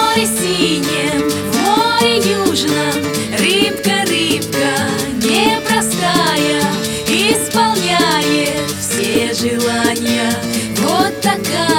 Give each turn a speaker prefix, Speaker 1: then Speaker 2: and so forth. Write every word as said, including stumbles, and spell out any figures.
Speaker 1: море синем, в море южном рыбка, рыбка непростая исполняет все желания. Вот такая